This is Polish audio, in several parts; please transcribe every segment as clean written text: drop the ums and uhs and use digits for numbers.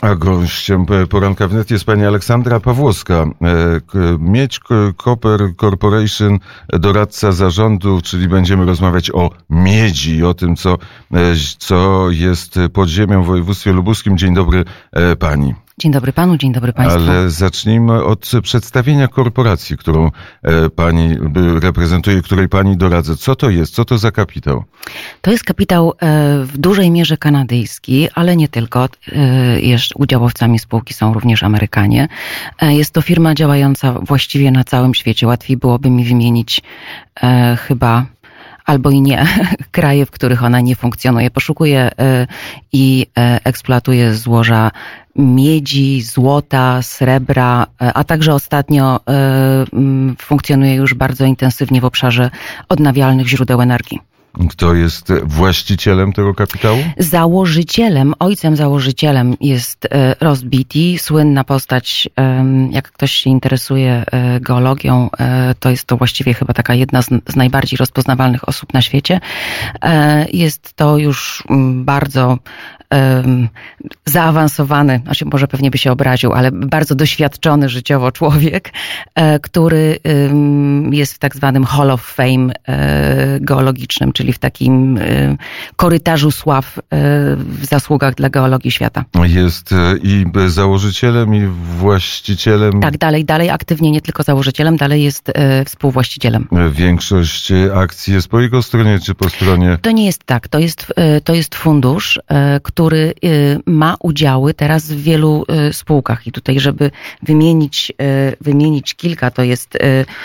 A gościem Poranka Wnet jest pani Aleksandra Pawłowska, Miedź Copper Corporation, doradca zarządu, czyli będziemy rozmawiać o miedzi i o tym, co jest pod ziemią w województwie lubuskim. Dzień dobry pani. Dzień dobry panu, dzień dobry państwu. Ale zacznijmy od przedstawienia korporacji, którą pani reprezentuje, której pani doradza. Co to jest? Co to za kapitał? To jest kapitał w dużej mierze kanadyjski, ale nie tylko. Udziałowcami spółki są również Amerykanie. Jest to firma działająca właściwie na całym świecie. Łatwiej byłoby mi wymienić chyba albo i nie kraje, w których ona nie funkcjonuje. Poszukuje i eksploatuje złoża miedzi, złota, srebra, a także ostatnio funkcjonuje już bardzo intensywnie w obszarze odnawialnych źródeł energii. Kto jest właścicielem tego kapitału? Ojcem założycielem jest Ross Beatty, słynna postać, jak ktoś się interesuje geologią, to jest to właściwie chyba taka jedna z najbardziej rozpoznawalnych osób na świecie. Jest to już bardzo zaawansowany, może pewnie by się obraził, ale bardzo doświadczony życiowo człowiek, który jest w tak zwanym Hall of Fame geologicznym, czyli w takim korytarzu sław w zasługach dla geologii świata. Jest i założycielem, i właścicielem. Tak, dalej aktywnie, nie tylko założycielem, dalej jest współwłaścicielem. Większość akcji jest po jego stronie, czy po stronie? To nie jest tak. To jest fundusz, który ma udziały teraz w wielu spółkach. I tutaj, żeby wymienić kilka, to jest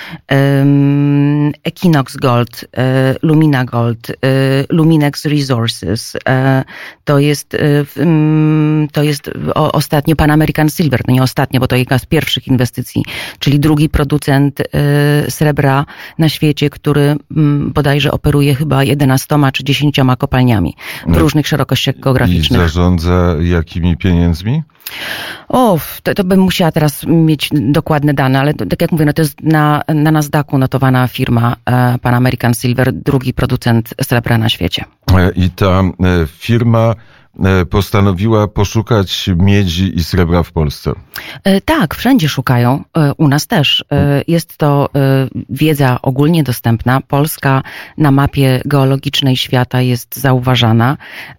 Equinox Gold, Lumina Gold, Luminex Resources, to jest ostatnio Pan American Silver, no nie ostatnio, bo to jedna z pierwszych inwestycji, czyli drugi producent srebra na świecie, który bodajże operuje chyba 11 czy 10 kopalniami w różnych szerokościach geograficznych. I zarządza jakimi pieniędzmi? To bym musiała teraz mieć dokładne dane, ale tak jak mówię, to jest na Nasdaqu notowana firma Pan American Silver, drugi producent srebra na świecie. I ta firma postanowiła poszukać miedzi i srebra w Polsce. Tak, wszędzie szukają. U nas też. Jest to wiedza ogólnie dostępna. Polska na mapie geologicznej świata jest zauważana.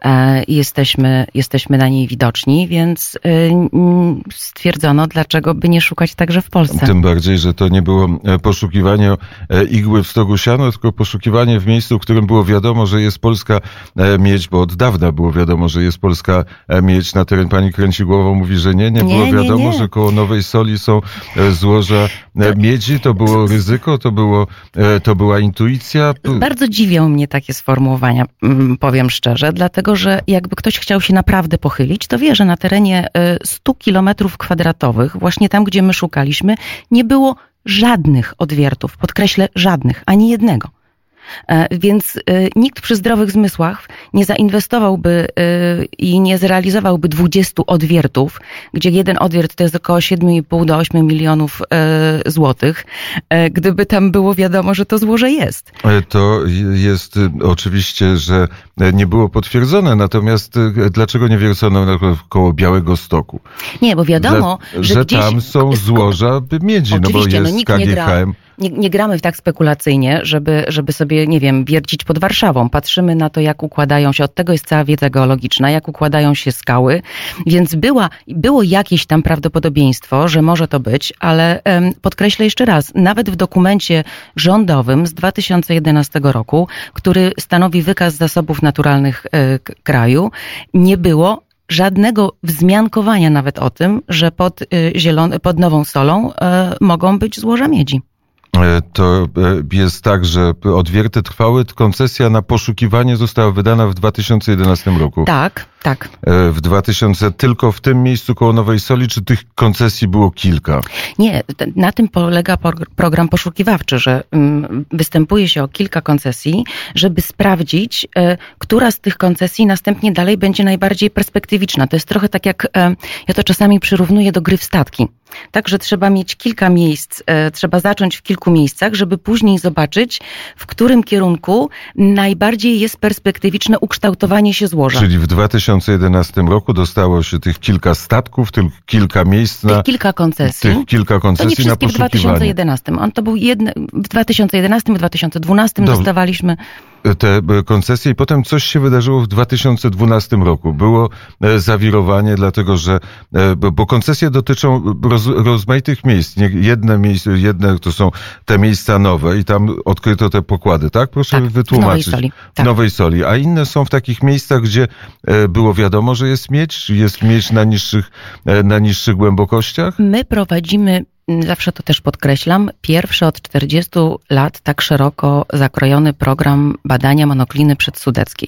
Jesteśmy na niej widoczni, więc stwierdzono, dlaczego by nie szukać także w Polsce. Tym bardziej, że to nie było poszukiwanie igły w stogu siano, tylko poszukiwanie w miejscu, w którym było wiadomo, że jest polska miedź, bo od dawna było wiadomo, że jest polska miedź. Na teren pani kręci głową, mówi, że nie było wiadomo, że koło Nowej Soli są złoża miedzi. To było ryzyko, to była intuicja. Bardzo dziwią mnie takie sformułowania, powiem szczerze, dlatego, że jakby ktoś chciał się naprawdę pochylić, to wie, że na terenie 100 kilometrów kwadratowych, właśnie tam, gdzie my szukaliśmy, nie było żadnych odwiertów, podkreślę żadnych, ani jednego. Więc nikt przy zdrowych zmysłach nie zainwestowałby i nie zrealizowałby 20 odwiertów, gdzie jeden odwiert to jest około 7,5 do 8 milionów złotych, gdyby tam było wiadomo, że to złoże jest. To jest oczywiście, że nie było potwierdzone, natomiast dlaczego nie wiercono koło Białegostoku? Nie, bo wiadomo, że gdzieś tam są złoża miedzi, no bo jest nikt KGHM. Nie gramy tak spekulacyjnie, żeby sobie, nie wiem, wiercić pod Warszawą. Patrzymy na to, jak układają się, od tego jest cała wiedza geologiczna, jak układają się skały, więc było jakieś tam prawdopodobieństwo, że może to być, ale podkreślę jeszcze raz, nawet w dokumencie rządowym z 2011 roku, który stanowi wykaz zasobów naturalnych kraju, nie było żadnego wzmiankowania nawet o tym, że pod Nową Solą mogą być złoża miedzi. To jest tak, że odwierty trwały, koncesja na poszukiwanie została wydana w 2011 roku. Tak. Tylko w tym miejscu koło Nowej Soli, czy tych koncesji było kilka? Nie, na tym polega program poszukiwawczy, że występuje się o kilka koncesji, żeby sprawdzić, która z tych koncesji następnie dalej będzie najbardziej perspektywiczna. To jest trochę tak jak, ja to czasami przyrównuję do gry w statki. Tak, że trzeba mieć kilka miejsc, trzeba zacząć w kilku kilku miejscach, żeby później zobaczyć, w którym kierunku najbardziej jest perspektywiczne ukształtowanie się złoża. Czyli w 2011 roku dostało się tych kilka statków, tych kilka miejsc na... Tych kilka koncesji. Tych kilka koncesji na poszukiwanie. W 2011. To był w 2011, w 2012 dostawaliśmy... Te koncesje i potem coś się wydarzyło w 2012 roku. Było zawirowanie, dlatego że, bo koncesje dotyczą rozmaitych miejsc. Jedne to są te miejsca nowe i tam odkryto te pokłady, tak? Proszę wytłumaczyć. W Nowej Soli. Tak. W Nowej Soli. A inne są w takich miejscach, gdzie było wiadomo, że jest miedź na niższych głębokościach? My prowadzimy, zawsze to też podkreślam, pierwszy od 40 lat tak szeroko zakrojony program badania monokliny przedsudeckiej.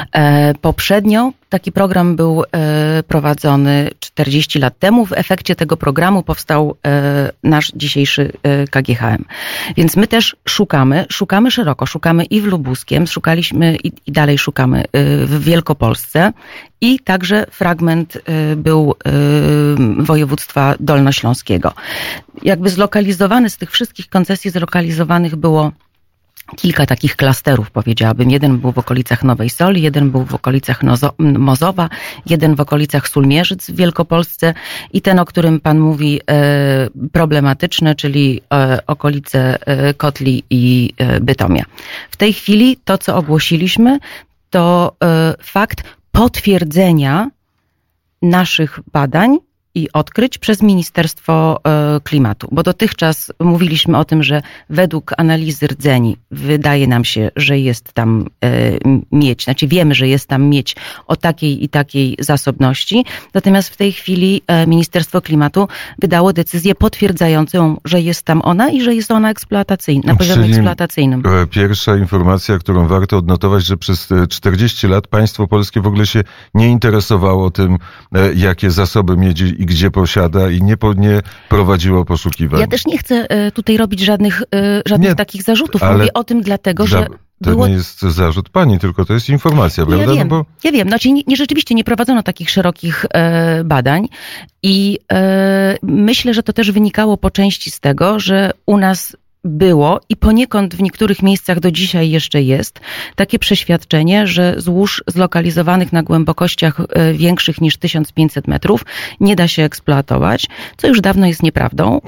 Poprzednio taki program był prowadzony 40 lat temu. W efekcie tego programu powstał nasz dzisiejszy KGHM. Więc my też szukamy szeroko. Szukamy i w Lubuskiem, szukaliśmy i dalej szukamy w Wielkopolsce i także fragment był województwa dolnośląskiego. Jakby zlokalizowany z tych wszystkich koncesji zlokalizowanych było kilka takich klasterów, powiedziałabym. Jeden był w okolicach Nowej Soli, jeden był w okolicach Mozowa, jeden w okolicach Sulmierzyc w Wielkopolsce i ten, o którym pan mówi, problematyczny, czyli okolice Kotli i Bytomia. W tej chwili to, co ogłosiliśmy, to fakt potwierdzenia naszych badań i odkryć przez Ministerstwo Klimatu. Bo dotychczas mówiliśmy o tym, że według analizy rdzeni wydaje nam się, że jest tam miedź. Znaczy wiemy, że jest tam miedź o takiej i takiej zasobności. Natomiast w tej chwili Ministerstwo Klimatu wydało decyzję potwierdzającą, że jest tam ona i że jest ona na poziomie eksploatacyjnym. Pierwsza informacja, którą warto odnotować, że przez 40 lat państwo polskie w ogóle się nie interesowało tym, jakie zasoby miedzi i gdzie posiada i nie prowadziło poszukiwań. Ja też nie chcę tutaj robić żadnych takich zarzutów. Mówię o tym dlatego, że... To nie jest zarzut pani, tylko to jest informacja, prawda? Ja wiem. Znaczy, rzeczywiście nie prowadzono takich szerokich badań i myślę, że to też wynikało po części z tego, że u nas było i poniekąd w niektórych miejscach do dzisiaj jeszcze jest takie przeświadczenie, że złóż zlokalizowanych na głębokościach większych niż 1500 metrów nie da się eksploatować, co już dawno jest nieprawdą.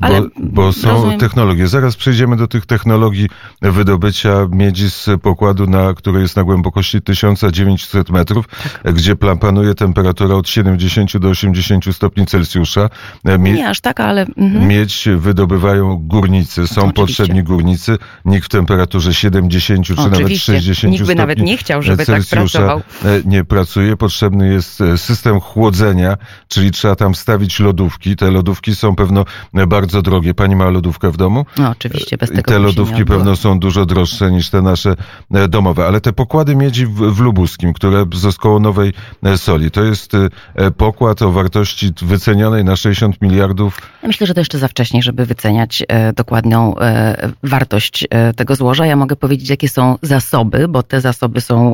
Bo są technologie. Zaraz przejdziemy do tych technologii wydobycia miedzi z pokładu, który jest na głębokości 1900 metrów, gdzie panuje temperatura od 70 do 80 stopni Celsjusza. Nie aż tak, ale... Miedź wydobywają górnicy. Są potrzebni górnicy. Nikt w temperaturze 70 czy nawet 60 Nikt by stopni nawet nie chciał, żeby Celsjusza tak pracował. Nie pracuje. Potrzebny jest system chłodzenia, czyli trzeba tam stawić lodówki. Te lodówki są pewno bardzo drogie. Pani ma lodówkę w domu? No oczywiście, bez tego. Te lodówki pewno są dużo droższe niż te nasze domowe. Ale te pokłady miedzi w Lubuskim, które z koło Nowej Soli, to jest pokład o wartości wycenionej na 60 miliardów. Ja myślę, że to jeszcze za wcześnie, żeby wyceniać dokładną wartość tego złoża. Ja mogę powiedzieć, jakie są zasoby, bo te zasoby są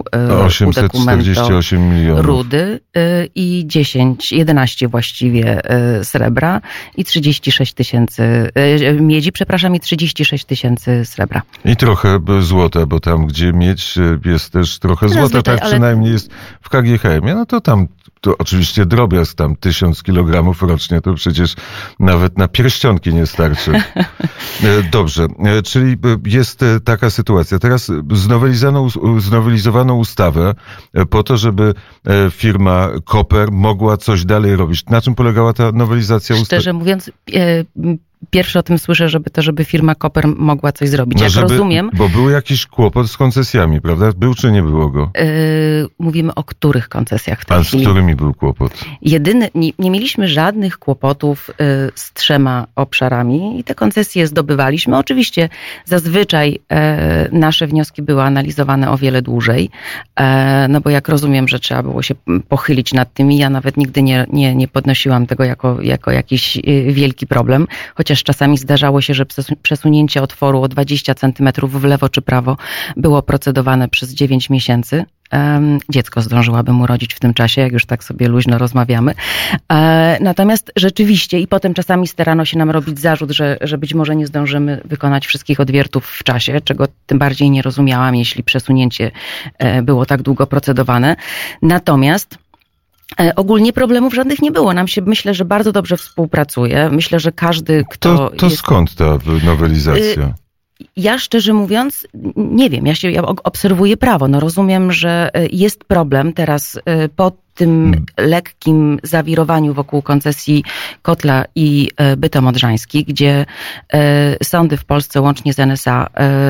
848 milionów rudy i 11 właściwie srebra i 36 tysięcy miedzi, i 36 tysięcy srebra. I trochę złota, bo tam, gdzie miedź jest też trochę złota, tak przynajmniej jest w KGHM-ie, no to tam to oczywiście drobiazg, tam 1000 kilogramów rocznie, to przecież nawet na pierścionki nie starczy. Dobrze, czyli jest taka sytuacja. Teraz znowelizowano ustawę po to, żeby firma Koper mogła coś dalej robić. Na czym polegała ta nowelizacja ustawy? Szczerze mówiąc, pierwszy o tym słyszę, żeby firma Koper mogła coś zrobić. Rozumiem. Bo był jakiś kłopot z koncesjami, prawda? Był czy nie było go? Mówimy o których koncesjach w tej chwili? Z którymi był kłopot? Nie mieliśmy żadnych kłopotów z 3 obszarami i te koncesje zdobywaliśmy. Oczywiście zazwyczaj nasze wnioski były analizowane o wiele dłużej, no bo jak rozumiem, że trzeba było się pochylić nad tym i ja nawet nigdy nie podnosiłam tego jako jakiś wielki problem, chociaż czasami zdarzało się, że przesunięcie otworu o 20 centymetrów w lewo czy prawo było procedowane przez 9 miesięcy. dziecko zdążyłabym urodzić w tym czasie, jak już tak sobie luźno rozmawiamy. Natomiast rzeczywiście i potem czasami starano się nam robić zarzut, że być może nie zdążymy wykonać wszystkich odwiertów w czasie, czego tym bardziej nie rozumiałam, jeśli przesunięcie było tak długo procedowane. Natomiast ogólnie problemów żadnych nie było. Nam się, myślę, że bardzo dobrze współpracuje. Myślę, że każdy, kto To jest... skąd ta nowelizacja? Ja szczerze mówiąc, nie wiem. Ja obserwuję prawo. No rozumiem, że jest problem teraz po tym lekkim zawirowaniu wokół koncesji Kotla i Bytom Odrzański, gdzie sądy w Polsce łącznie z NSA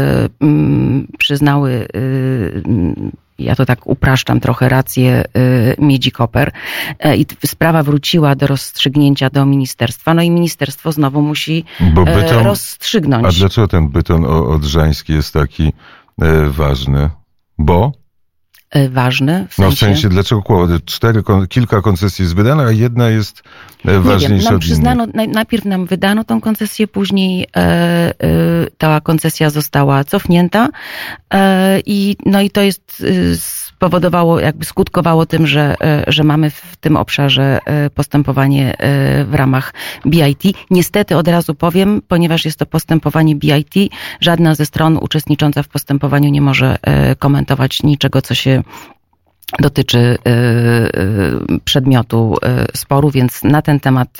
przyznały, ja to tak upraszczam trochę, rację Miedzi Koper i sprawa wróciła do rozstrzygnięcia do ministerstwa, no i ministerstwo znowu musi rozstrzygnąć. A dlaczego ten Bytom Odrzański jest taki ważny? Bo? Ważny? W sensie dlaczego kilka koncesji jest wydane, a jedna jest ważniejsza od innej? Najpierw nam wydano tą koncesję, później ta koncesja została cofnięta i to jest spowodowało, jakby skutkowało tym, że mamy w tym obszarze postępowanie w ramach BIT. Niestety od razu powiem, ponieważ jest to postępowanie BIT, żadna ze stron uczestnicząca w postępowaniu nie może komentować niczego, co się dotyczy przedmiotu sporu, więc na ten temat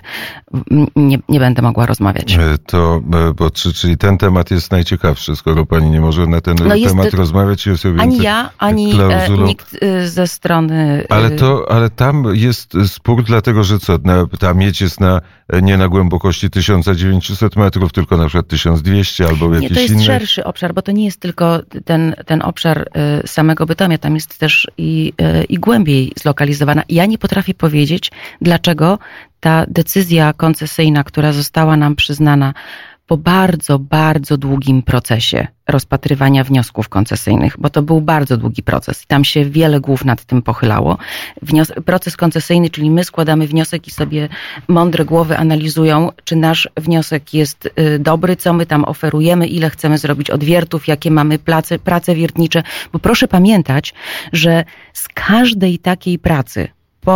nie będę mogła rozmawiać. Czyli ten temat jest najciekawszy, skoro pani nie może na ten temat rozmawiać. Jest ani ja, ani nikt ze strony... Ale tam jest spór, dlatego że ta miedź jest nie na głębokości 1900 metrów, tylko na przykład 1200 albo jakiś inny. To jest szerszy obszar, bo to nie jest tylko ten obszar samego Bytomia, tam jest też i głębiej zlokalizowana. Ja nie potrafię powiedzieć, dlaczego ta decyzja koncesyjna, która została nam przyznana po bardzo, bardzo długim procesie rozpatrywania wniosków koncesyjnych, bo to był bardzo długi proces i tam się wiele głów nad tym pochylało. Proces koncesyjny, czyli my składamy wniosek i sobie mądre głowy analizują, czy nasz wniosek jest dobry, co my tam oferujemy, ile chcemy zrobić odwiertów, jakie mamy prace wiertnicze, bo proszę pamiętać, że z każdej takiej pracy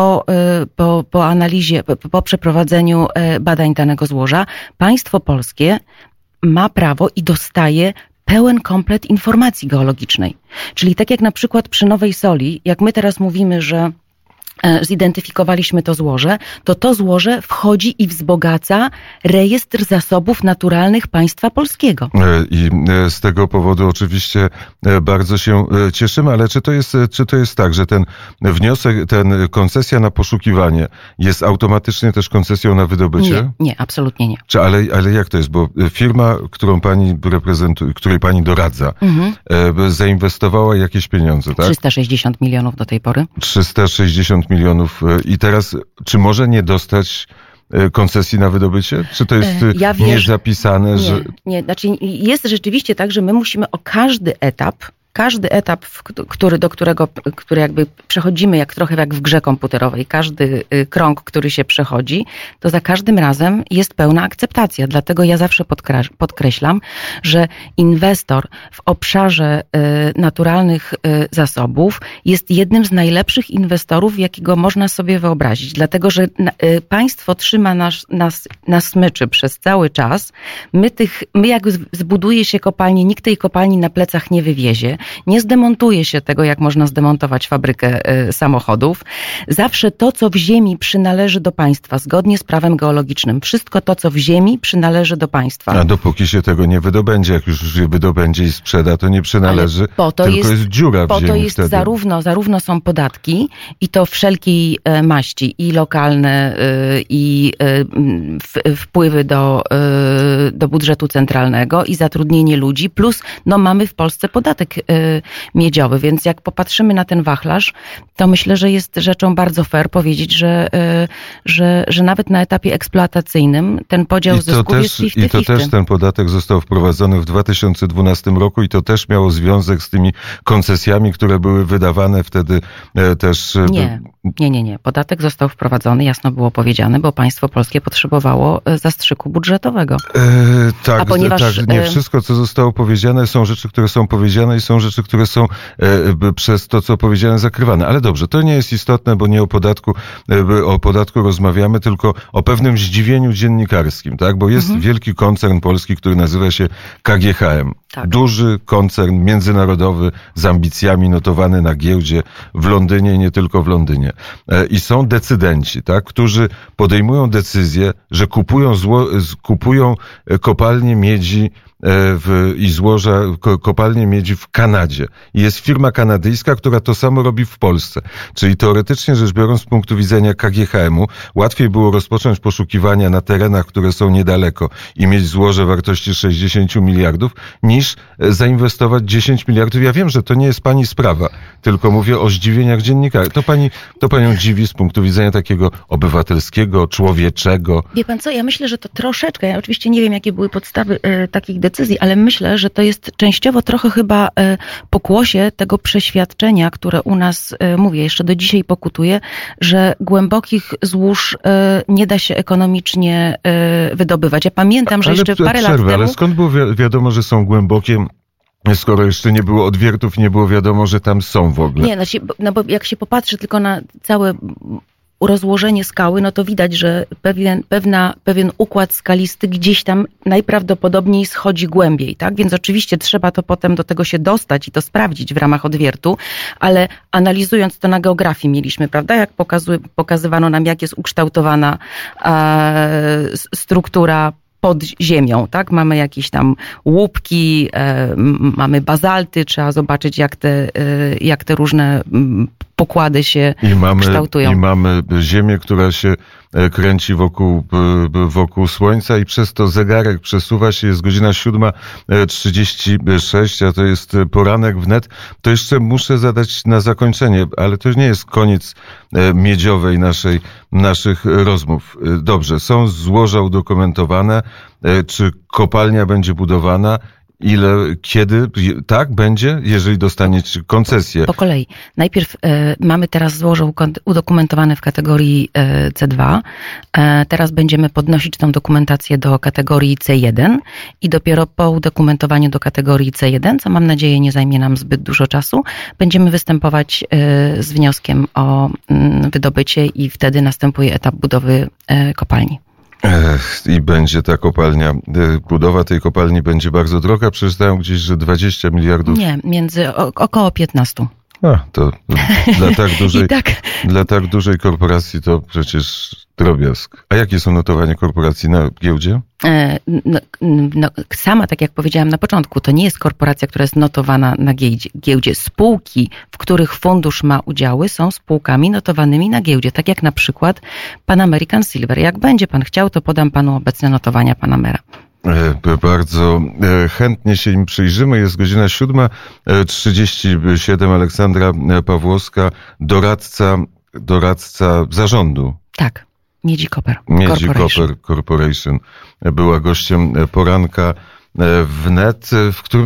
po analizie, po przeprowadzeniu badań danego złoża, państwo polskie ma prawo i dostaje pełen komplet informacji geologicznej. Czyli tak jak na przykład przy Nowej Soli, jak my teraz mówimy, że zidentyfikowaliśmy to złoże, to złoże wchodzi i wzbogaca rejestr zasobów naturalnych państwa polskiego. I z tego powodu oczywiście bardzo się cieszymy, ale czy to jest tak, że ten wniosek, koncesja na poszukiwanie jest automatycznie też koncesją na wydobycie? Nie, absolutnie nie. Ale jak to jest? Bo firma, którą pani reprezentuje, której pani doradza, zainwestowała jakieś pieniądze, tak? 360 milionów do tej pory. 360 milionów. I teraz, czy może nie dostać koncesji na wydobycie? Czy to jest niezapisane? Nie, znaczy jest rzeczywiście tak, że my musimy o każdy etap, który jakby przechodzimy trochę jak w grze komputerowej, każdy krąg, który się przechodzi, to za każdym razem jest pełna akceptacja. Dlatego ja zawsze podkreślam, że inwestor w obszarze naturalnych zasobów jest jednym z najlepszych inwestorów, jakiego można sobie wyobrazić. Dlatego, że państwo trzyma nas na smyczy przez cały czas. My jak zbuduje się kopalnię, nikt tej kopalni na plecach nie wywiezie. Nie zdemontuje się tego, jak można zdemontować fabrykę samochodów. Zawsze to, co w ziemi przynależy do państwa, zgodnie z prawem geologicznym. Wszystko to, co w ziemi przynależy do państwa. A dopóki się tego nie wydobędzie, jak już się wydobędzie i sprzeda, to nie przynależy, tylko jest dziura w ziemi. Po to jest zarówno są podatki i to wszelkiej maści, i lokalne, i wpływy do budżetu centralnego, i zatrudnienie ludzi, plus mamy w Polsce podatek miedziowy, więc jak popatrzymy na ten wachlarz, to myślę, że jest rzeczą bardzo fair powiedzieć, że nawet na etapie eksploatacyjnym ten podział zysków jest 50-50. I to też ten podatek został wprowadzony w 2012 roku i to też miało związek z tymi koncesjami, które były wydawane wtedy też... Nie. Podatek został wprowadzony, jasno było powiedziane, bo państwo polskie potrzebowało zastrzyku budżetowego. Tak, nie wszystko, co zostało powiedziane, są rzeczy, które są powiedziane i są rzeczy, które są przez to, co powiedziane, zakrywane. Ale dobrze, to nie jest istotne, bo nie o podatku rozmawiamy, tylko o pewnym zdziwieniu dziennikarskim, tak? Bo jest wielki koncern polski, który nazywa się KGHM. Tak. Duży koncern międzynarodowy z ambicjami, notowany na giełdzie w Londynie i nie tylko w Londynie. I są decydenci, tak, którzy podejmują decyzję, że kupują kopalnie miedzi i złoża kopalnie miedzi w Kanadzie. I jest firma kanadyjska, która to samo robi w Polsce. Czyli teoretycznie rzecz biorąc, z punktu widzenia KGHM-u, łatwiej było rozpocząć poszukiwania na terenach, które są niedaleko i mieć złoże wartości 60 miliardów, niż zainwestować 10 miliardów. Ja wiem, że to nie jest pani sprawa, tylko mówię o zdziwieniach dziennikarzy. To panią dziwi z punktu widzenia takiego obywatelskiego, człowieczego. Wie pan co, ja myślę, że to troszeczkę, ja oczywiście nie wiem, jakie były podstawy takich decyzji, ale myślę, że to jest częściowo trochę chyba pokłosie tego przeświadczenia, które u nas, mówię, jeszcze do dzisiaj pokutuje, że głębokich złóż nie da się ekonomicznie wydobywać. Ja pamiętam, że jeszcze parę lat temu... Ale skąd było wiadomo, że są głębokie, skoro jeszcze nie było odwiertów, nie było wiadomo, że tam są w ogóle? Nie, no bo jak się popatrzy tylko na całe rozłożenie skały, no to widać, że pewien układ skalisty gdzieś tam najprawdopodobniej schodzi głębiej, tak? Więc oczywiście trzeba to potem do tego się dostać i to sprawdzić w ramach odwiertu, ale analizując to na geografii mieliśmy, prawda? Jak pokazywano nam, jak jest ukształtowana struktura pod ziemią, tak? Mamy jakieś tam łupki, mamy bazalty, trzeba zobaczyć, jak te różne pokłady się kształtują. I mamy ziemię, która się kręci wokół Słońca i przez to zegarek przesuwa się, jest godzina 7:36, a to jest poranek wnet. To jeszcze muszę zadać na zakończenie, ale to nie jest koniec miedziowej naszych rozmów. Dobrze, są złoża udokumentowane, czy kopalnia będzie budowana? Kiedy, tak będzie, jeżeli dostaniecie koncesję? Po kolei. Najpierw mamy teraz złoże udokumentowane w kategorii C2. Teraz będziemy podnosić tą dokumentację do kategorii C1 i dopiero po udokumentowaniu do kategorii C1, co mam nadzieję nie zajmie nam zbyt dużo czasu, będziemy występować z wnioskiem o wydobycie i wtedy następuje etap budowy kopalni. I będzie ta kopalnia, budowa tej kopalni będzie bardzo droga. Przeczytałem gdzieś, że 20 miliardów. Nie, około 15. To dla tak dużej korporacji to przecież drobiazg. A jakie są notowania korporacji na giełdzie? Sama, tak jak powiedziałam na początku, to nie jest korporacja, która jest notowana na giełdzie. Spółki, w których fundusz ma udziały, są spółkami notowanymi na giełdzie. Tak jak na przykład Pan American Silver. Jak będzie pan chciał, to podam panu obecne notowania Panamera. Bardzo chętnie się im przyjrzymy. Jest godzina 7:37. Aleksandra Pawłowska, doradca zarządu. Tak, Miedzi Copper Corporation. Była gościem poranka wnet, w którym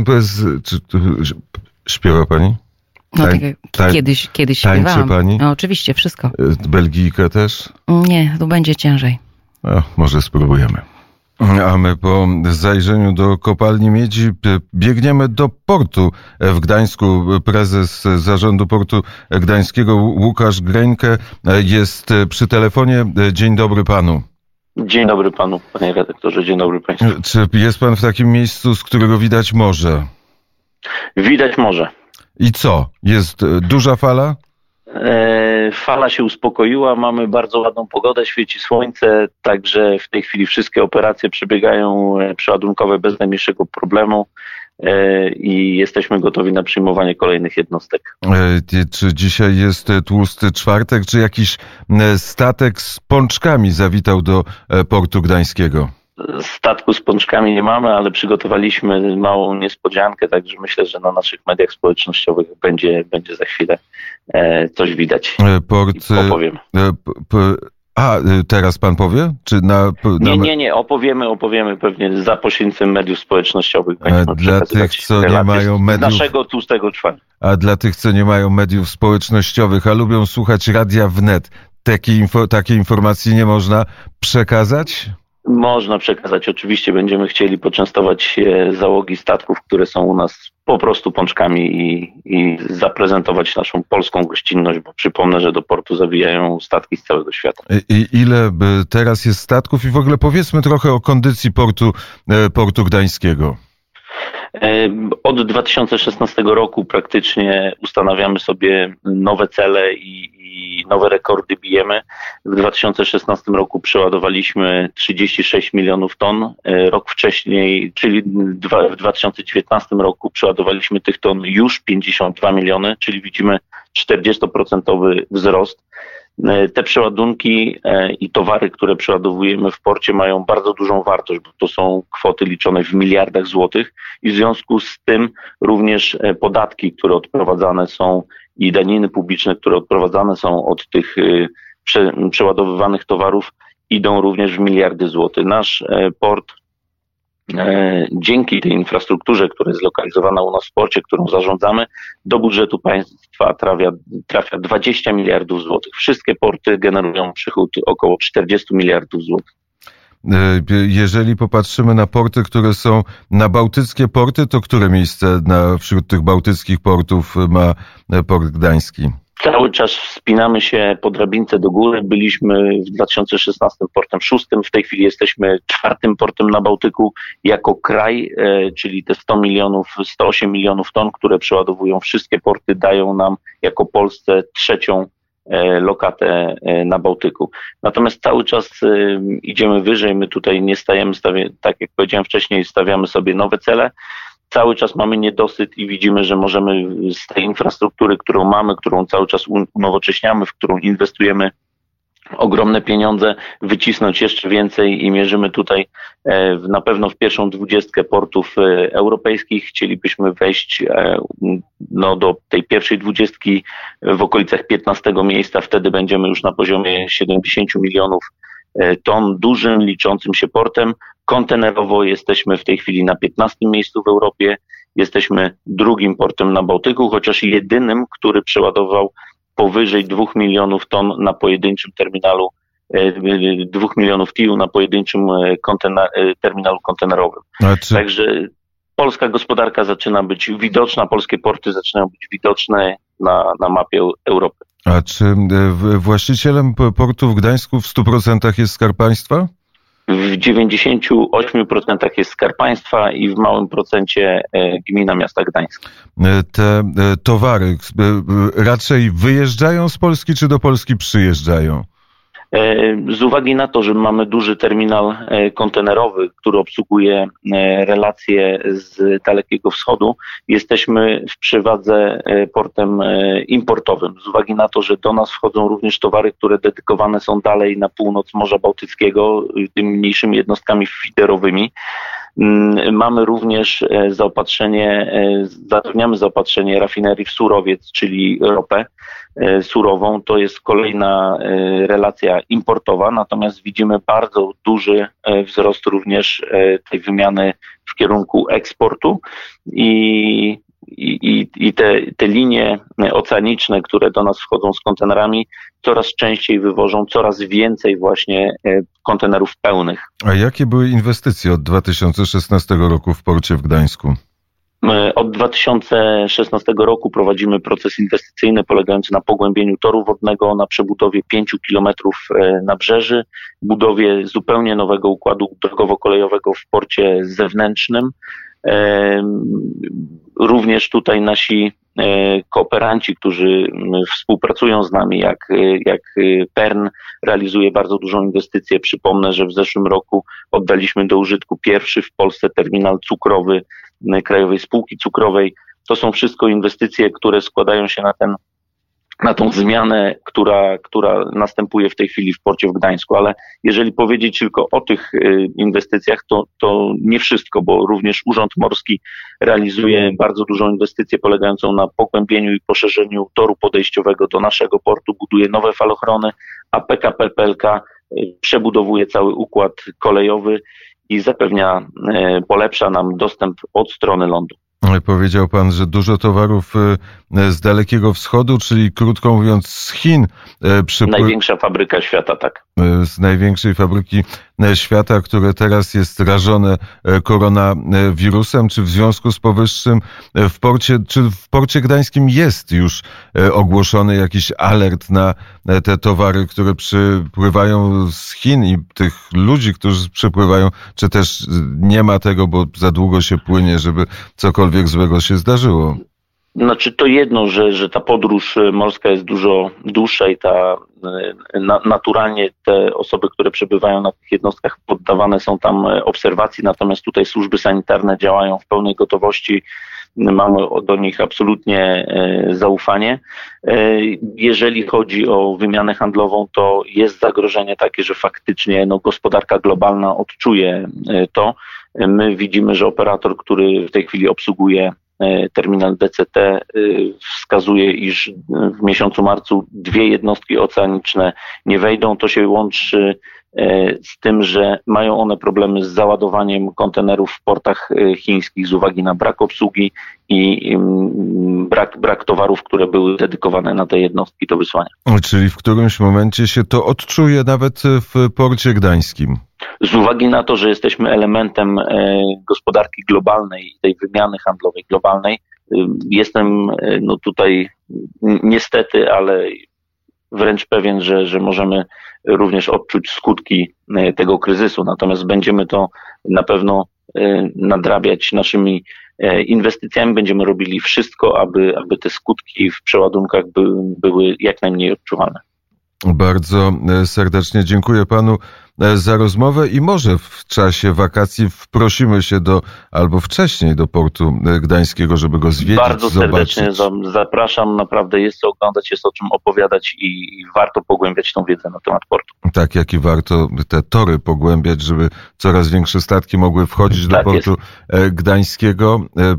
śpiewa pani? No kiedyś tańczy śpiewałam. Pani? No, oczywiście, wszystko. Belgijkę też? Nie, tu będzie ciężej. Może spróbujemy. A my po zajrzeniu do kopalni miedzi biegniemy do portu w Gdańsku. Prezes Zarządu Portu Gdańskiego Łukasz Greńke jest przy telefonie. Dzień dobry panu. Dzień dobry panu, panie redaktorze. Dzień dobry państwu. Czy jest pan w takim miejscu, z którego widać morze? Widać morze. I co? Jest duża fala? Fala się uspokoiła, mamy bardzo ładną pogodę, świeci słońce, także w tej chwili wszystkie operacje przebiegają przeładunkowe bez najmniejszego problemu i jesteśmy gotowi na przyjmowanie kolejnych jednostek. Czy dzisiaj jest tłusty czwartek, czy jakiś statek z pączkami zawitał do portu gdańskiego? Statku z pączkami nie mamy, ale przygotowaliśmy małą niespodziankę, także myślę, że na naszych mediach społecznościowych będzie za chwilę coś widać. Port, opowiem. A teraz pan powie? Czy Nie, opowiemy pewnie za pośrednictwem mediów społecznościowych. Dla tych, co nie mają mediów... naszego tłustego czwartku. A dla tych, co nie mają mediów społecznościowych, a lubią słuchać radia wnet, takiej informacji nie można przekazać? Można przekazać, oczywiście będziemy chcieli poczęstować załogi statków, które są u nas po prostu pączkami i zaprezentować naszą polską gościnność, bo przypomnę, że do portu zawijają statki z całego świata. I ile teraz jest statków i w ogóle powiedzmy trochę o kondycji portu gdańskiego. Od 2016 roku praktycznie ustanawiamy sobie nowe cele i nowe rekordy bijemy. W 2016 roku przeładowaliśmy 36 milionów ton. Rok wcześniej, czyli w 2019 roku przeładowaliśmy tych ton już 52 miliony, czyli widzimy 40% wzrost. Te przeładunki i towary, które przeładowujemy w porcie, mają bardzo dużą wartość, bo to są kwoty liczone w miliardach złotych i w związku z tym również podatki, które odprowadzane są i daniny publiczne, które odprowadzane są od tych przeładowywanych towarów, idą również w miliardy złotych. Nasz port dzięki tej infrastrukturze, która jest zlokalizowana u nas w porcie, którą zarządzamy, do budżetu państwa trafia 20 miliardów złotych. Wszystkie porty generują przychód około 40 miliardów złotych. Jeżeli popatrzymy na porty, które są na bałtyckie porty, to które miejsce wśród tych bałtyckich portów ma port gdański? Cały czas wspinamy się po drabince do góry. Byliśmy w 2016 portem 6. W tej chwili jesteśmy 4. portem na Bałtyku jako kraj, czyli te 108 milionów ton, które przeładowują wszystkie porty, dają nam jako Polsce 3. lokatę na Bałtyku. Natomiast cały czas idziemy wyżej. My tutaj nie stajemy, tak jak powiedziałem wcześniej, stawiamy sobie nowe cele. Cały czas mamy niedosyt i widzimy, że możemy z tej infrastruktury, którą mamy, którą cały czas unowocześniamy, w którą inwestujemy ogromne pieniądze, wycisnąć jeszcze więcej i mierzymy tutaj na pewno w pierwszą 20 portów europejskich. Chcielibyśmy wejść do tej pierwszej 20 w okolicach 15 miejsca. Wtedy będziemy już na poziomie 70 milionów ton, dużym, liczącym się portem. Kontenerowo jesteśmy w tej chwili na 15 miejscu w Europie. Jesteśmy 2. portem na Bałtyku, chociaż jedynym, który przeładował powyżej 2 milionów ton na pojedynczym terminalu, 2 milionów TEU na pojedynczym terminalu kontenerowym. Także polska gospodarka zaczyna być widoczna, polskie porty zaczynają być widoczne na mapie Europy. A czy właścicielem portu w Gdańsku w 100% jest Skarb Państwa? W 98% jest Skarb Państwa i w małym procencie gmina miasta Gdańsk. Te towary raczej wyjeżdżają z Polski, czy do Polski przyjeżdżają? Z uwagi na to, że mamy duży terminal kontenerowy, który obsługuje relacje z Dalekiego Wschodu, jesteśmy w przewadze portem importowym. Z uwagi na to, że do nas wchodzą również towary, które dedykowane są dalej na północ Morza Bałtyckiego, tymi mniejszymi jednostkami feederowymi. Mamy również zapewniamy zaopatrzenie rafinerii w surowiec, czyli ropę surową. To jest kolejna relacja importowa, natomiast widzimy bardzo duży wzrost również tej wymiany w kierunku eksportu i te linie oceaniczne, które do nas wchodzą z kontenerami, coraz częściej wywożą coraz więcej właśnie kontenerów pełnych. A jakie były inwestycje od 2016 roku w porcie w Gdańsku? Od 2016 roku prowadzimy proces inwestycyjny polegający na pogłębieniu toru wodnego, na przebudowie 5 kilometrów nabrzeży, budowie zupełnie nowego układu drogowo-kolejowego w porcie zewnętrznym. Również tutaj nasi kooperanci, którzy współpracują z nami, jak PERN, realizuje bardzo dużą inwestycję. Przypomnę, że w zeszłym roku oddaliśmy do użytku pierwszy w Polsce terminal cukrowy Krajowej Spółki Cukrowej. To są wszystko inwestycje, które składają się na tą zmianę, która następuje w tej chwili w porcie w Gdańsku. Ale jeżeli powiedzieć tylko o tych inwestycjach, to nie wszystko, bo również Urząd Morski realizuje bardzo dużą inwestycję polegającą na pogłębieniu i poszerzeniu toru podejściowego do naszego portu, buduje nowe falochrony, a PKP PLK przebudowuje cały układ kolejowy i polepsza nam dostęp od strony lądu. Powiedział pan, że dużo towarów z Dalekiego Wschodu, czyli krótko mówiąc z Chin. Największa fabryka świata, tak. Z największej fabryki świata, które teraz jest rażone koronawirusem. Czy w związku z powyższym w porcie gdańskim jest już ogłoszony jakiś alert na te towary, które przypływają z Chin i tych ludzi, którzy przypływają, czy też nie ma tego, bo za długo się płynie, żeby cokolwiek złego się zdarzyło? Znaczy to jedno, że ta podróż morska jest dużo dłuższa i naturalnie te osoby, które przebywają na tych jednostkach, poddawane są tam obserwacji, natomiast tutaj służby sanitarne działają w pełnej gotowości. Mamy do nich absolutnie zaufanie. Jeżeli chodzi o wymianę handlową, to jest zagrożenie takie, że faktycznie gospodarka globalna odczuje to. My widzimy, że operator, który w tej chwili obsługuje terminal DCT, wskazuje, iż w miesiącu marcu 2 jednostki oceaniczne nie wejdą. To się łączy z tym, że mają one problemy z załadowaniem kontenerów w portach chińskich z uwagi na brak obsługi i brak towarów, które były dedykowane na te jednostki do wysłania. Czyli w którymś momencie się to odczuje nawet w porcie gdańskim? Z uwagi na to, że jesteśmy elementem gospodarki globalnej, tej wymiany handlowej globalnej, jestem tutaj niestety, ale wręcz pewien, że możemy również odczuć skutki tego kryzysu. Natomiast będziemy to na pewno nadrabiać naszymi inwestycjami. Będziemy robili wszystko, aby te skutki w przeładunkach były jak najmniej odczuwalne. Bardzo serdecznie dziękuję panu za rozmowę i może w czasie wakacji wprosimy się albo wcześniej do portu gdańskiego, żeby go zwiedzić, bardzo serdecznie zapraszam, naprawdę jest co oglądać, jest o czym opowiadać i warto pogłębiać tą wiedzę na temat portu. Tak, jak i warto te tory pogłębiać, żeby coraz większe statki mogły wchodzić do portu gdańskiego.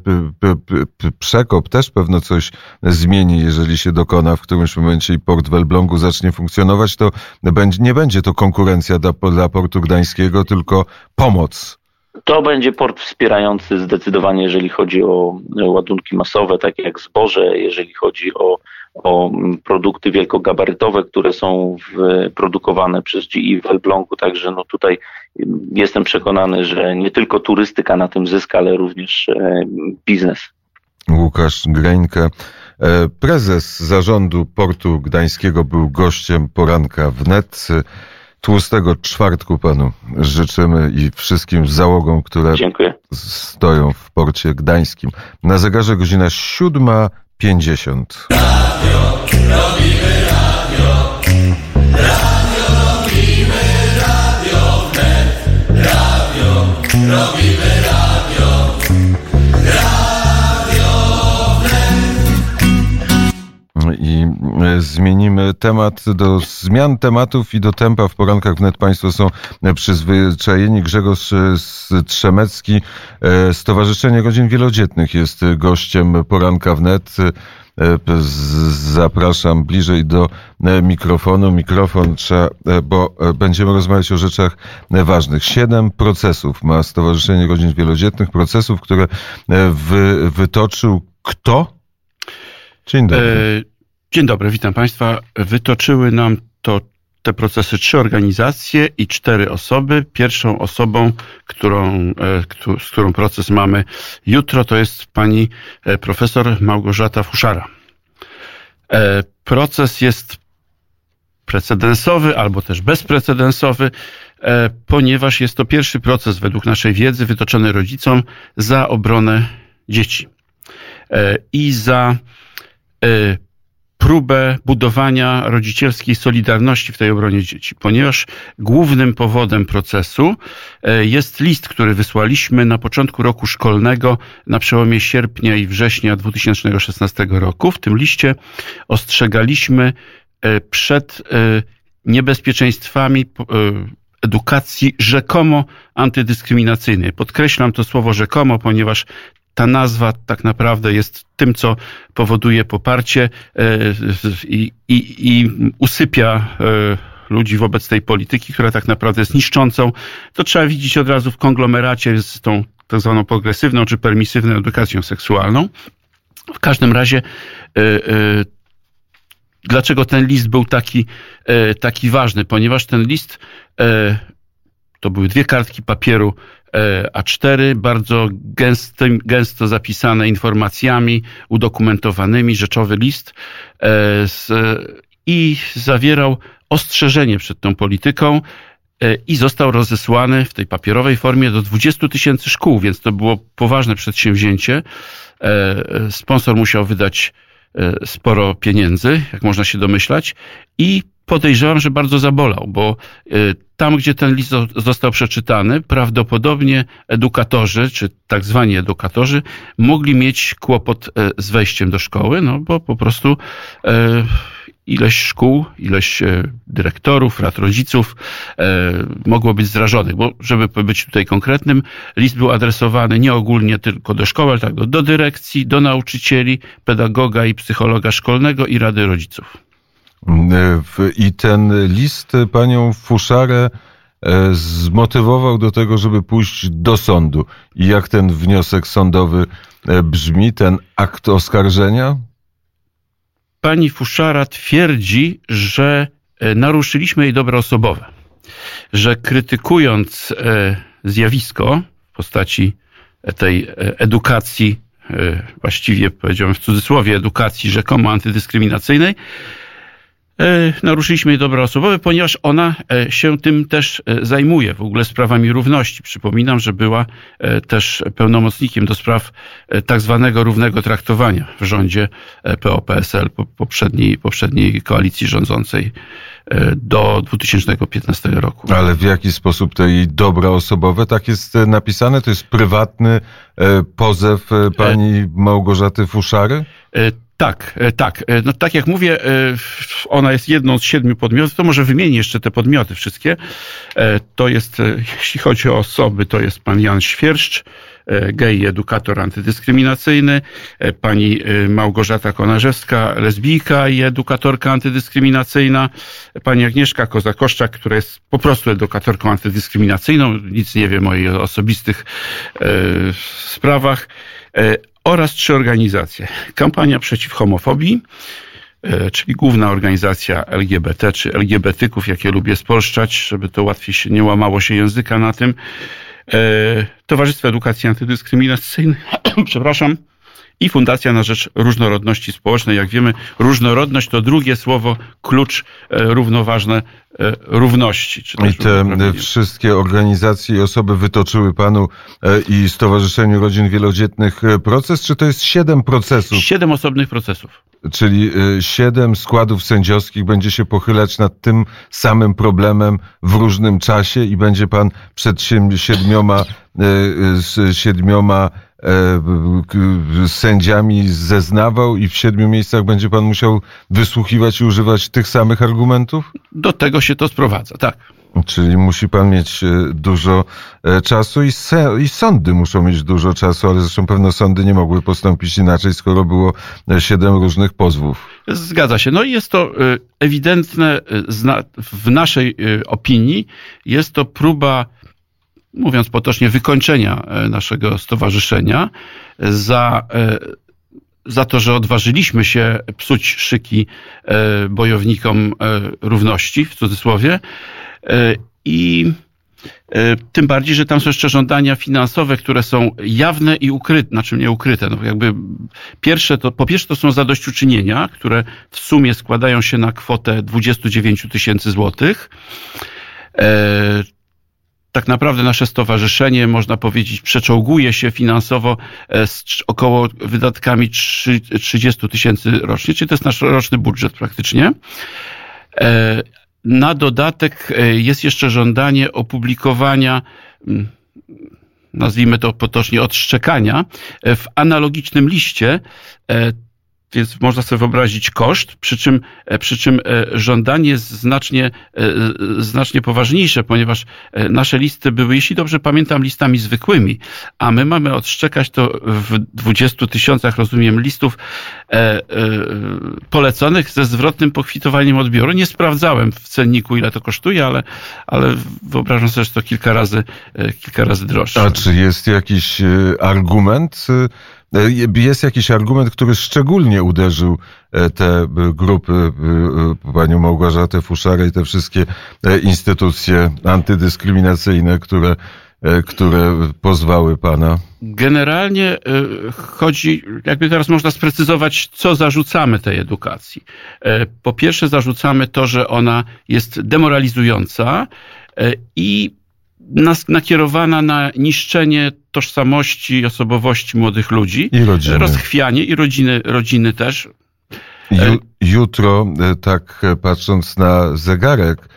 Przekop też pewno coś zmieni, jeżeli się dokona w którymś momencie i port w Elblągu zacznie funkcjonować, to nie będzie to konkurencja dla portu gdańskiego, tylko pomoc. To będzie port wspierający zdecydowanie, jeżeli chodzi o ładunki masowe, takie jak zboże, jeżeli chodzi o produkty wielkogabarytowe, które są produkowane przez GE w Elblągu. Także tutaj jestem przekonany, że nie tylko turystyka na tym zyska, ale również biznes. Łukasz Greńka, prezes zarządu portu gdańskiego, był gościem poranka wnet. Tłustego czwartku panu życzymy i wszystkim załogom, które stoją w porcie gdańskim. Na zegarze godzina 7:50. Radio, robimy radio. Radio, robimy radio wnet. Radio, robimy radio. Radio wnet. I zmienimy temat do zmian tematów i do tempa w porankach wnet. Państwo są przyzwyczajeni. Grzegorz Strzemecki, Stowarzyszenie Rodzin Wielodzietnych, jest gościem poranka wnet. Zapraszam bliżej do mikrofonu. Mikrofon trzeba, bo będziemy rozmawiać o rzeczach ważnych. 7 procesów ma Stowarzyszenie Rodzin Wielodzietnych, procesów, które wytoczył kto? Dzień dobry. Dzień dobry, witam Państwa. Wytoczyły nam te procesy 3 organizacje i 4 osoby. Pierwszą osobą, z którą proces mamy jutro, to jest pani profesor Małgorzata Fuszara. Proces jest precedensowy albo też bezprecedensowy, ponieważ jest to pierwszy proces według naszej wiedzy wytoczony rodzicom za obronę dzieci i za próbę budowania rodzicielskiej solidarności w tej obronie dzieci, ponieważ głównym powodem procesu jest list, który wysłaliśmy na początku roku szkolnego, na przełomie sierpnia i września 2016 roku. W tym liście ostrzegaliśmy przed niebezpieczeństwami edukacji rzekomo antydyskryminacyjnej. Podkreślam to słowo rzekomo, ponieważ ta nazwa tak naprawdę jest tym, co powoduje poparcie i usypia ludzi wobec tej polityki, która tak naprawdę jest niszczącą. To trzeba widzieć od razu w konglomeracie z tą tak zwaną progresywną czy permisywną edukacją seksualną. W każdym razie dlaczego ten list był taki ważny? Ponieważ ten list to były 2 kartki papieru A4, bardzo gęsto zapisane informacjami udokumentowanymi, rzeczowy list i zawierał ostrzeżenie przed tą polityką i został rozesłany w tej papierowej formie do 20 000 szkół, więc to było poważne przedsięwzięcie. Sponsor musiał wydać sporo pieniędzy, jak można się domyślać, i podejrzewam, że bardzo zabolał, bo tam, gdzie ten list został przeczytany, prawdopodobnie edukatorzy, czy tak zwani edukatorzy, mogli mieć kłopot z wejściem do szkoły, no bo po prostu ileś szkół, ileś dyrektorów, rad rodziców mogło być zrażonych, bo żeby być tutaj konkretnym, list był adresowany nie ogólnie tylko do szkoły, ale tak do dyrekcji, do nauczycieli, pedagoga i psychologa szkolnego i rady rodziców. I ten list panią Fuszarę zmotywował do tego, żeby pójść do sądu. I jak ten wniosek sądowy brzmi, ten akt oskarżenia? Pani Fuszara twierdzi, że naruszyliśmy jej dobra osobowe, że krytykując zjawisko w postaci tej edukacji, właściwie powiedziałem w cudzysłowie edukacji rzekomo antydyskryminacyjnej, naruszyliśmy jej dobra osobowe, ponieważ ona się tym też zajmuje, w ogóle sprawami równości. Przypominam, że była też pełnomocnikiem do spraw tak zwanego równego traktowania w rządzie PO-PSL, poprzedniej koalicji rządzącej do 2015 roku. Ale w jaki sposób to jej dobra osobowe? Tak jest napisane? To jest prywatny pozew pani Małgorzaty Fuszary? Tak. No tak jak mówię, ona jest jedną z 7 podmiotów, to może wymienię jeszcze te podmioty wszystkie. To jest, jeśli chodzi o osoby, to jest pan Jan Świerszcz, gej edukator antydyskryminacyjny, pani Małgorzata Konarzewska, lesbijka i edukatorka antydyskryminacyjna, pani Agnieszka Kozakoszczak, która jest po prostu edukatorką antydyskryminacyjną, nic nie wiem o jej osobistych sprawach, oraz 3 organizacje. Kampania przeciw homofobii, czyli główna organizacja LGBT, czy LGBTyków, jak je lubię spolszczać, żeby to łatwiej się nie łamało się języka na tym. Towarzystwo Edukacji Antydyskryminacyjnej, przepraszam, i Fundacja na Rzecz Różnorodności Społecznej. Jak wiemy, różnorodność to drugie słowo, klucz równoważne równości. I te wszystkie organizacje i osoby wytoczyły panu i Stowarzyszeniu Rodzin Wielodzietnych proces, czy to jest 7 procesów? 7 osobnych procesów. Czyli 7 składów sędziowskich będzie się pochylać nad tym samym problemem w różnym czasie i będzie pan przed 7 sędziami zeznawał i w 7 miejscach będzie pan musiał wysłuchiwać i używać tych samych argumentów? Do tego się to sprowadza, tak. Czyli musi pan mieć dużo czasu i sądy muszą mieć dużo czasu, ale zresztą pewno sądy nie mogły postąpić inaczej, skoro było 7 różnych pozwów. Zgadza się. No i jest to ewidentne, w naszej opinii jest to próba, mówiąc potocznie, wykończenia naszego stowarzyszenia za to, że odważyliśmy się psuć szyki bojownikom równości, w cudzysłowie, i tym bardziej, że tam są jeszcze żądania finansowe, które są jawne i ukryte, znaczy nie ukryte. No jakby po pierwsze to są zadośćuczynienia, które w sumie składają się na kwotę 29 000 złotych. Tak naprawdę nasze stowarzyszenie, można powiedzieć, przeczołguje się finansowo z około wydatkami 30 000 rocznie, czyli to jest nasz roczny budżet praktycznie. Na dodatek jest jeszcze żądanie opublikowania, nazwijmy to potocznie, odszczekania w analogicznym liście Więc można sobie wyobrazić koszt, przy czym żądanie jest znacznie poważniejsze, ponieważ nasze listy były, jeśli dobrze pamiętam, listami zwykłymi, a my mamy odszczekać to w 20 000, rozumiem, listów poleconych ze zwrotnym pokwitowaniem odbioru. Nie sprawdzałem w cenniku, ile to kosztuje, ale wyobrażam sobie, że to kilka razy droższe. A czy jest jakiś argument? Jest jakiś argument, który szczególnie uderzył te grupy, panią Małgorzatę Fuszarę i te wszystkie instytucje antydyskryminacyjne, które pozwały pana? Generalnie chodzi, jakby teraz można sprecyzować, co zarzucamy tej edukacji. Po pierwsze zarzucamy to, że ona jest demoralizująca i nakierowana na niszczenie tożsamości, osobowości młodych ludzi. I rodziny. Rozchwianie i rodziny też. Jutro, tak patrząc na zegarek,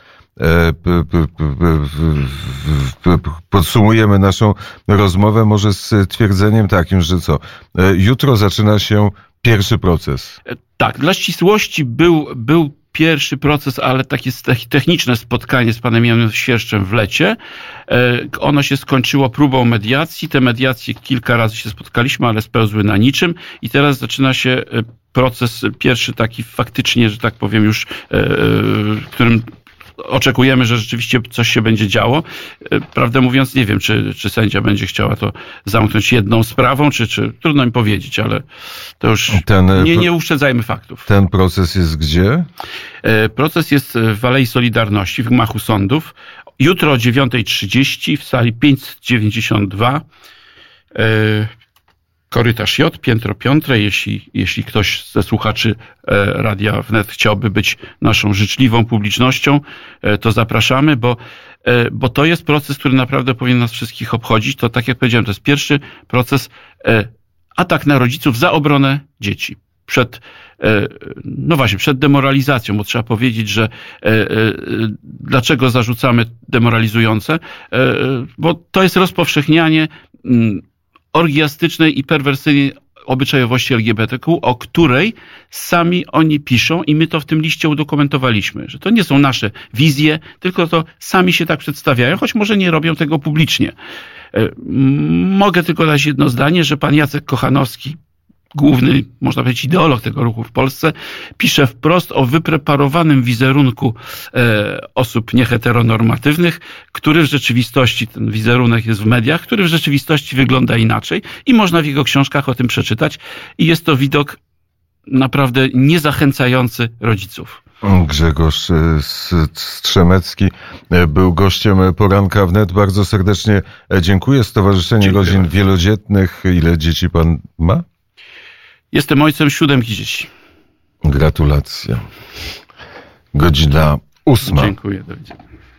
podsumujemy naszą rozmowę może z twierdzeniem takim, że jutro zaczyna się pierwszy proces. Tak, dla ścisłości był pierwszy proces, ale takie techniczne spotkanie z panem Janem Świerszczem w lecie. Ono się skończyło próbą mediacji. Te mediacje kilka razy się spotkaliśmy, ale spełzły na niczym. I teraz zaczyna się proces pierwszy taki faktycznie, że tak powiem już, w którym oczekujemy, że rzeczywiście coś się będzie działo. Prawdę mówiąc, nie wiem, czy sędzia będzie chciała to zamknąć jedną sprawą, czy trudno mi powiedzieć, ale to już nie uprzedzajmy faktów. Ten proces jest gdzie? Proces jest w Alei Solidarności, w gmachu sądów. Jutro o 9:30 w sali 592. Korytarz J, piętro 5. Jeśli ktoś ze słuchaczy Radia Wnet chciałby być naszą życzliwą publicznością, to zapraszamy, bo to jest proces, który naprawdę powinien nas wszystkich obchodzić. To, tak jak powiedziałem, to jest pierwszy proces, atak na rodziców za obronę dzieci. Przed demoralizacją, bo trzeba powiedzieć, że dlaczego zarzucamy demoralizujące, bo to jest rozpowszechnianie orgiastycznej i perwersyjnej obyczajowości LGBTQ, o której sami oni piszą i my to w tym liście udokumentowaliśmy, że to nie są nasze wizje, tylko to sami się tak przedstawiają, choć może nie robią tego publicznie. Mogę tylko dać jedno zdanie, że pan Jacek Kochanowski, główny, można powiedzieć, ideolog tego ruchu w Polsce, pisze wprost o wypreparowanym wizerunku osób nieheteronormatywnych, który w rzeczywistości, ten wizerunek jest w mediach, który w rzeczywistości wygląda inaczej i można w jego książkach o tym przeczytać i jest to widok naprawdę niezachęcający rodziców. Grzegorz Strzemecki był gościem Poranka Wnet. Bardzo serdecznie dziękuję. Stowarzyszenie Rodzin Wielodzietnych. Ile dzieci pan ma? Jestem ojcem 7 dzieci. Gratulacje. 8:00. Dziękuję. Do widzenia.